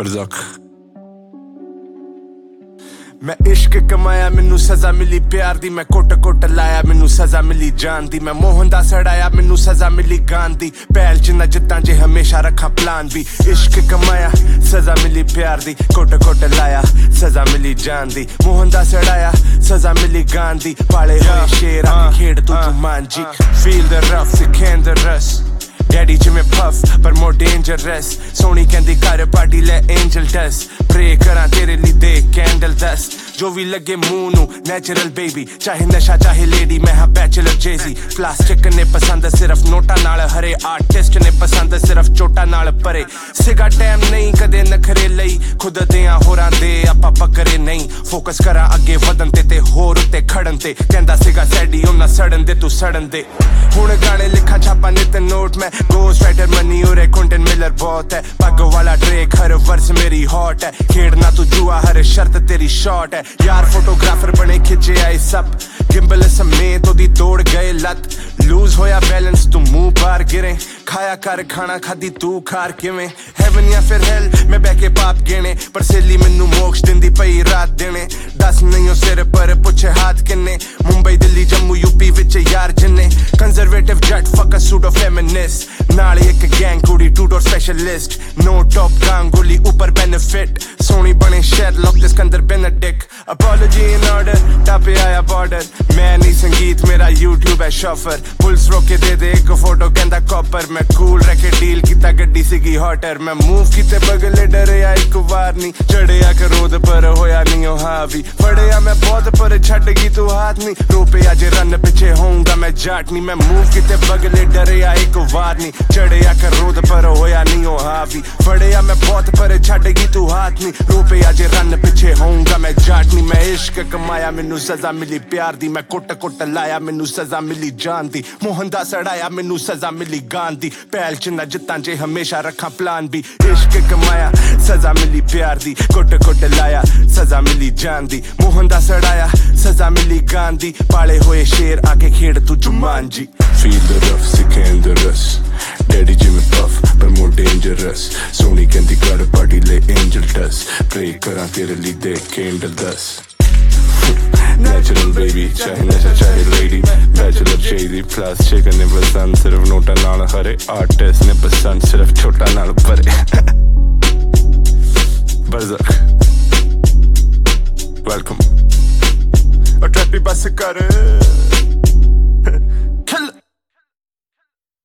Barzak मैं इश्क कमाया मैनू सजा मिली प्यार दी मैं कुट कुट लाया मैनू सजा मिली जान दी मैं मोहन दा सड़ाया मैनू सजा मिली गान दी पैल च न जिद्दां जे हमेशा रखा प्लान भी इश्क कमाया सजा मिली प्यार दी कुट कुट लाया सजा मिली जान दी मोहन दा सड़ाया सजा मिली गान दी पाले होए शेर आके खेड़ तू जुमान जी फील द रफ सिखें द रस Daddy Jimmy Puff, but more dangerous. Sony कहंदी कर पार्टी ले angel dust. Pray करा तेरे लिए दे candle dust. जो भी लगे मुंह नू natural baby. चाहे नशा चाहे lady मैं हाँ bachelor Jay-Z. Plastic ने पसंद सिर्फ नोटा नाल हरे artist ने पसंद सिर्फ चोटा नाल परे. सिगा टाइम नहीं कदे नखरे लई खुद देआं होरां दे आपा पकरे नहीं. Focus करा अगे वधन ते होर उत्ते खड़न ते कहंदा सिगा सैडी उन्ना सड़न दे तू सड़न दे. हुण गाने लिखा छापा नित नोट में Ghost writer money और Quentin Miller बहुत है पग वाला Drake हर वर्स मेरी hot है खेड़ना तू जुआ हर शर्त तेरी shot है यार फोटोग्राफर बने खिंचे आए सब गिम्बल समेत ओदी तोड़ गए लत लूज होया बैलेंस तू मुंह पार गिरे खाया कर खाना खादी तू खार किवें heaven या फिर hell मैं बैके पाप गिने पर सहेली मैनू मोक्ष दिंदी पई रात दिने दस नहीं हो सिर पर पुछे हाथ किन्ने मुंबई दिल्ली जम्मू यूपी विच यार जिन्ने कंजर्वेटिव जट फक सूडो फेमिनिस्ट नाले एक गैंग कुड़ी two door specialist no top Ganguly ऊपर बेनिफिट सोनी बने Sherlock Sikandar Benedict apology in order टापे आया बॉर्डर मैं नहीं संगीत मेरा यूट्यूब है शॉफर पुलिस रोके दे एक फोटो कहंदा कॉपर मैं कूल रखे डील कीता गड्डी सीगी हॉटर मैं मूव कीते बगले डरे आ एक वार नहीं चढ़िया करोद पर होया नहीं ओ हावी फड़िया मैं बहुत पर छट गई तू हाथ नहीं रोपे आज रन पीछे होऊंगा मैं जाट नहीं मैं मूव कीते बगले डरे आ एक वार नहीं चढ़िया करोद पर होया नहीं ओ हावी फड़िया मैं बहुत पर छट गई तू हाथ नहीं रोपे आज रन पीछे होऊंगा मैं जाट नहीं मैं इश्क कमाया मैनू सजा मिली प्यार दी मैं कुट कुट लाया मैनू सजा मिली जान दी मोहन दा सड़ाया मैनू सजा मिली गान दी पैल च न जित्तां जे हमेशा रखा प्लान भी इश्क कमाया सजा मिली प्यार दी कुट कुट लाया सजा मिली जान दी मोहन दा सड़ाया सजा मिली गान दी पाले होए शेर आके खेड़ तू जुमान जी Feel the rough, sick and the rust. Daddy Jimmy Puff, but more dangerous. Sony कहंदी कर पार्टी ले angel dust. Pray करा तेरे लिए दे candle dust. Natural baby, चाहे नशा चाहे lady. Bachelor Jay-Z plus chicken ने पसंद सिर्फ नोटा नाल हरे artist ने पसंद सिर्फ छोटा नाल परे. Barzak, welcome. और ट्रैपी बस कर